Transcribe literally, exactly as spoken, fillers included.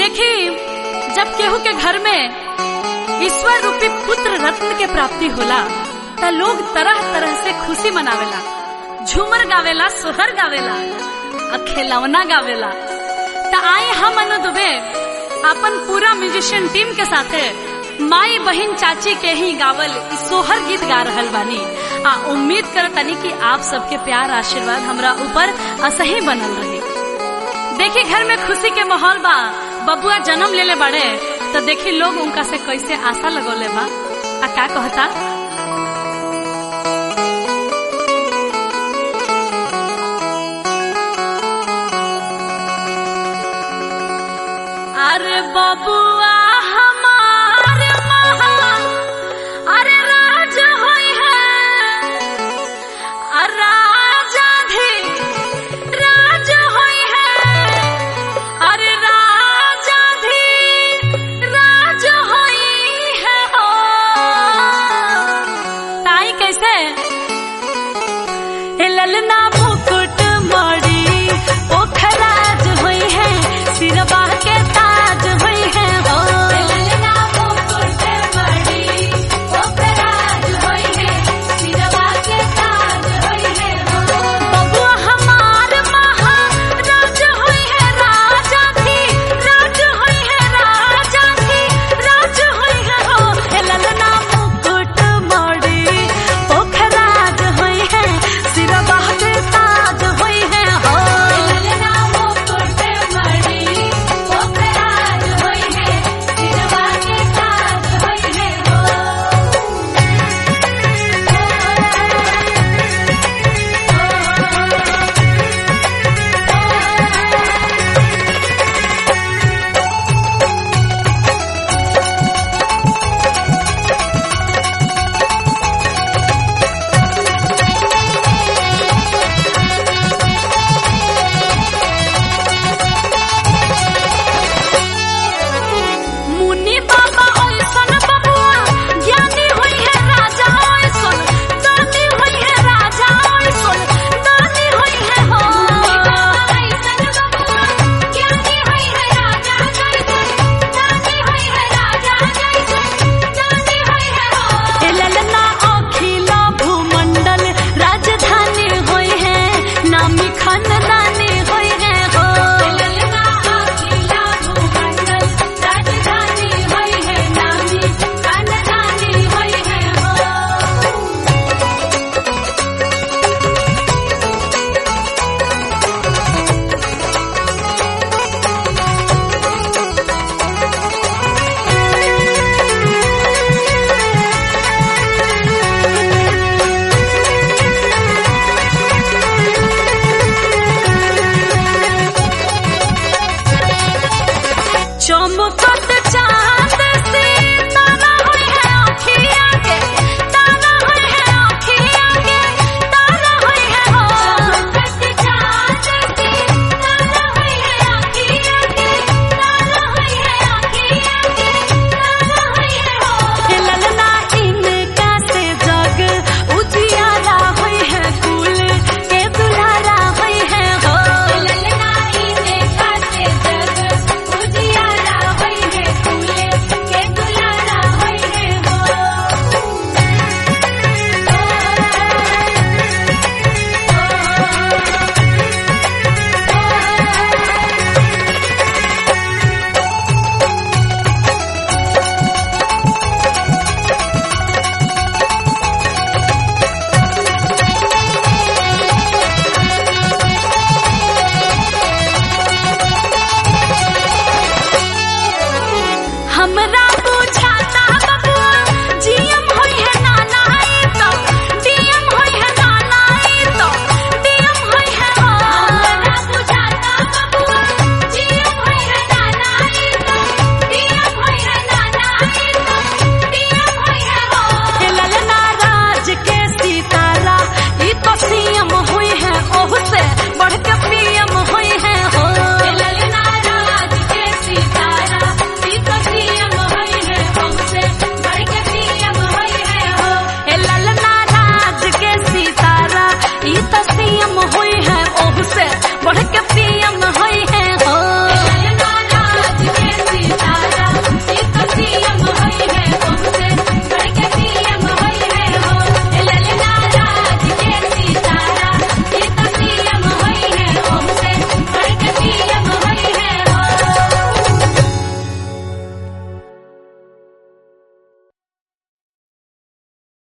देखी जब केहू के घर में ईश्वर रूपी पुत्र रत्न के प्राप्ति होला त लोग तरह तरह से खुशी मनावेला, झूमर गावेला, सोहर गावेला, खिलौना गावेला। त आई हम अनु दुबे अपन पूरा म्यूजिशियन टीम के साथे माई बहन चाची के ही गावल सोहर गीत गा रहल बानी। आ उम्मीद करतनी कि आप सबके प्यार आशीर्वाद हमरा ऊपर असही बनल रही। देखी घर में खुशी के माहौल बा, बबुआ जन्म लेले बड़े तो देखी लोग उनका से कैसे आशा लगोले बा। आ का कहता, अरे बाबू